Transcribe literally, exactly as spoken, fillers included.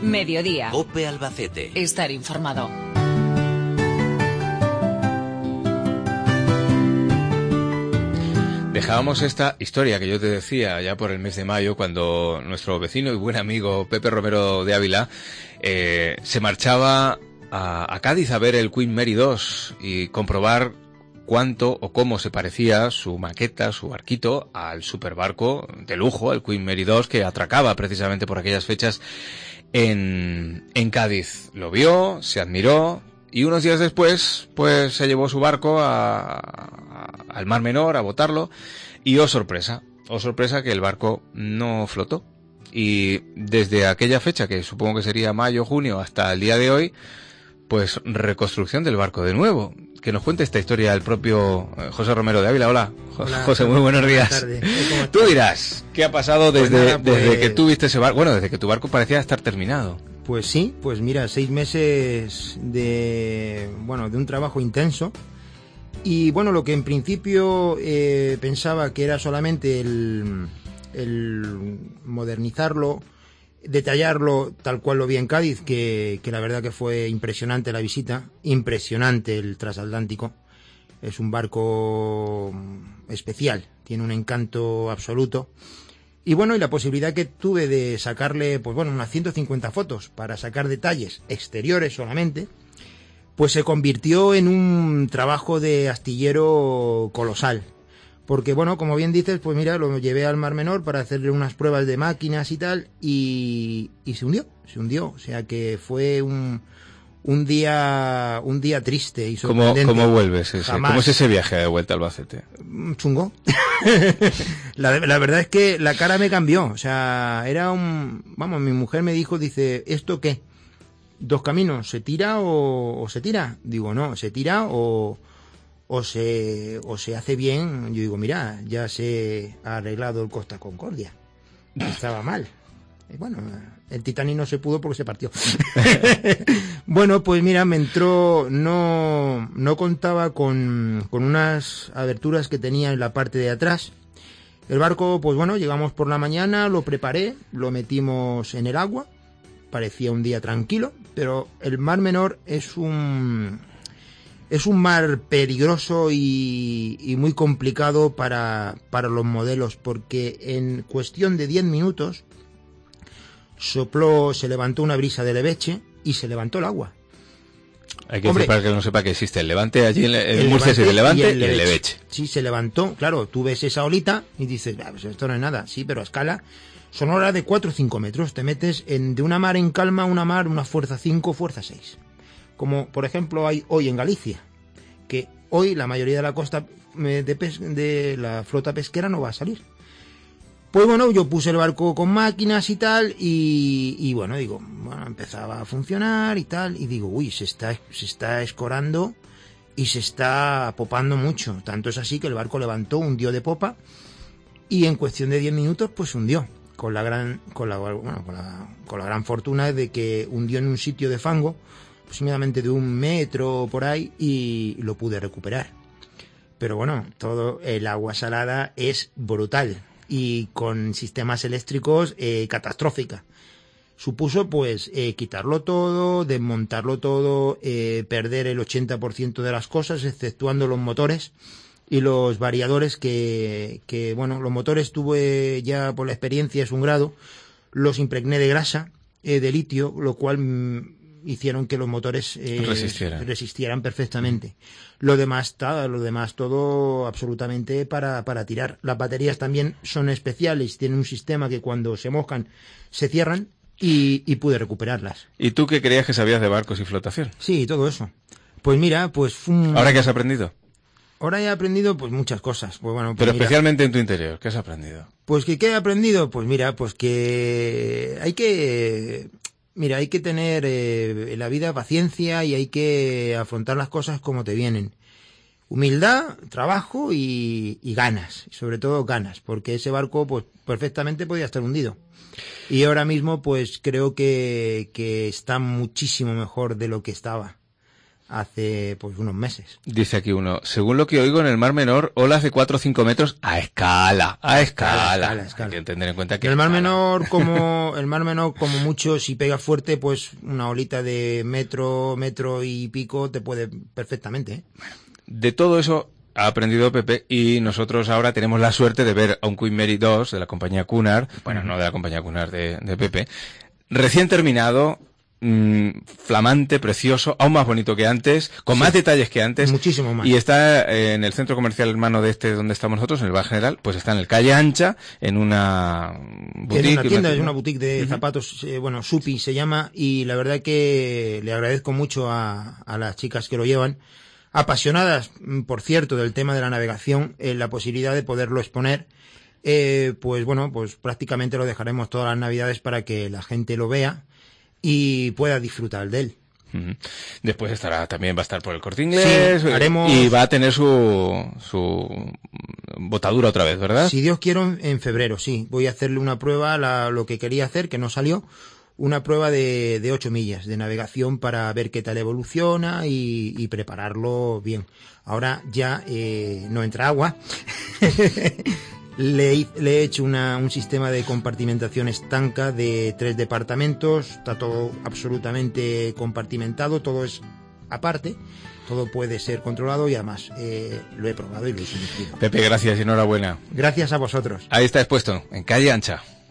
Mediodía. COPE Albacete. Estar informado. Dejábamos esta historia que yo te decía ya por el mes de mayo, cuando nuestro vecino y buen amigo Pepe Romero de Ávila eh, se marchaba a, a Cádiz a ver el Queen Mary dos y comprobar cuánto o cómo se parecía su maqueta, su barquito, al superbarco de lujo, el Queen Mary dos, que atracaba precisamente por aquellas fechas en, en Cádiz. Lo vio, se admiró y unos días después pues se llevó su barco a, a, al Mar Menor a botarlo y oh sorpresa, oh sorpresa que el barco no flotó. Y desde aquella fecha, que supongo que sería mayo, junio, hasta el día de hoy, pues reconstrucción del barco de nuevo. Que nos cuente esta historia el propio José Romero de Ávila. Hola, Hola José, muy buenos días. Buenas Tú dirás, ¿qué ha pasado desde, pues nada, pues... desde que tú viste ese barco? Bueno, desde que tu barco parecía estar terminado. Pues sí, pues mira, seis meses de, bueno, de un trabajo intenso. Y bueno, lo que en principio eh, pensaba que era solamente el, el modernizarlo, detallarlo tal cual lo vi en Cádiz, que, que la verdad que fue impresionante la visita, impresionante el transatlántico. Es un barco especial, tiene un encanto absoluto. Y bueno, y la posibilidad que tuve de sacarle, pues bueno, unas ciento cincuenta fotos para sacar detalles exteriores solamente, pues se convirtió en un trabajo de astillero colosal. Porque bueno, como bien dices, pues mira, lo llevé al Mar Menor para hacerle unas pruebas de máquinas y tal, y, y se hundió, se hundió. O sea que fue un, un día un día triste y sorprendente. ¿Cómo, cómo vuelves ese? ¿Cómo es ese viaje de vuelta al Albacete? Chungo. la, la verdad es que la cara me cambió. O sea, era un... Vamos, mi mujer me dijo, dice, ¿esto qué? Dos caminos, ¿se tira o, o se tira? Digo, no, se tira o... o se o se hace bien. Yo digo, mira, ya se ha arreglado el Costa Concordia, estaba mal. Y bueno, el Titanic no se pudo porque se partió. Bueno, pues mira, me entró, no no contaba con, con unas aberturas que tenía en la parte de atrás. El barco, pues bueno, llegamos por la mañana, lo preparé, lo metimos en el agua, parecía un día tranquilo, pero el Mar Menor es un... Es un mar peligroso y, y muy complicado para, para los modelos, porque en cuestión de diez minutos sopló, se levantó una brisa de leveche y se levantó el agua. Hay que Hombre, decir para que no sepa que existe el levante allí en, en el Murcia, el levante y el, y el leveche. Sí, se levantó, claro, tú ves esa olita y dices, ah, pues esto no es nada, sí, pero a escala son olas de cuatro o cinco metros, te metes en, de una mar en calma a una mar, una fuerza cinco, fuerza seis. Como por ejemplo hay hoy en Galicia, que hoy la mayoría de la costa de, pes- de la flota pesquera no va a salir. Pues bueno, yo puse el barco con máquinas y tal, y, y bueno, digo, bueno, empezaba a funcionar y tal, y digo, uy, se está, se está escorando y se está popando mucho. Tanto es así que el barco levantó, hundió de popa, y en cuestión de diez minutos, pues hundió. Con la gran, con la, bueno, con la, con la gran fortuna de que hundió en un sitio de fango, aproximadamente de un metro por ahí, y lo pude recuperar. Pero bueno, todo el agua salada es brutal y con sistemas eléctricos eh, catastrófica. Supuso pues eh, quitarlo todo, desmontarlo todo, eh, perder el ochenta por ciento de las cosas, exceptuando los motores y los variadores que, que bueno, los motores tuve ya por la experiencia, es un grado, los impregné de grasa, eh, de litio, lo cual mm, hicieron que los motores eh, resistieran. resistieran perfectamente. Lo demás, ta, lo demás todo absolutamente para, para tirar. Las baterías también son especiales, tienen un sistema que cuando se mojan se cierran y, y pude recuperarlas. ¿Y tú qué creías que sabías de barcos y flotación? Sí, todo eso. Pues mira, pues... Un... ¿Ahora qué has aprendido? Ahora he aprendido pues muchas cosas. Pues bueno, pues pero mira, especialmente en tu interior, ¿qué has aprendido? Pues que ¿qué he aprendido? Pues mira, pues que hay que... Mira, hay que tener eh, en la vida paciencia y hay que afrontar las cosas como te vienen. Humildad, trabajo y, y ganas, y sobre todo ganas, porque ese barco pues perfectamente podía estar hundido. Y ahora mismo pues creo que, que está muchísimo mejor de lo que estaba. hace pues unos meses. Dice aquí uno, según lo que oigo en el Mar Menor, olas de cuatro o cinco metros a escala, a escala. A escala, a escala. Hay que tener en cuenta que En el Mar escala. Menor, como el Mar Menor, como mucho, si pega fuerte, pues una olita de metro, metro y pico te puede perfectamente, ¿eh? De todo eso ha aprendido Pepe y nosotros ahora tenemos la suerte de ver a un Queen Mary dos de la compañía Cunard, bueno, no de la compañía Cunard de, de Pepe, recién terminado, mmm, flamante, precioso, aún más bonito que antes, con Sí. más detalles que antes. Muchísimo más. Y está en el centro comercial hermano de este donde estamos nosotros, en el Bar General, pues está en el Calle Ancha, en una boutique. Es una tienda, una- es una boutique de Ujú. zapatos, eh, bueno, Supi se llama, y la verdad que le agradezco mucho a, a las chicas que lo llevan, apasionadas, mm, por cierto, del tema de la navegación, eh, la posibilidad de poderlo exponer. Eh, pues bueno, pues prácticamente lo dejaremos todas las navidades para que la gente lo vea y pueda disfrutar de él. Ujú. Después estará, también va a estar por el Corte Inglés, Sí, haremos- y va a tener su, su botadura otra vez, ¿verdad? Si Dios quiere, en- en febrero, sí. Voy a hacerle una prueba, la- lo que quería hacer, que no salió, una prueba de, de ocho millas de navegación para ver qué tal evoluciona y, y prepararlo bien. Ahora ya eh, no entra agua. le, hi- le he hecho una, un sistema de compartimentación estanca de tres departamentos. Está todo absolutamente compartimentado, todo es aparte. Todo puede ser controlado y además eh, lo he probado y lo he sentido. Pepe, gracias y enhorabuena. Gracias a vosotros. Ahí está expuesto, en Calle Ancha.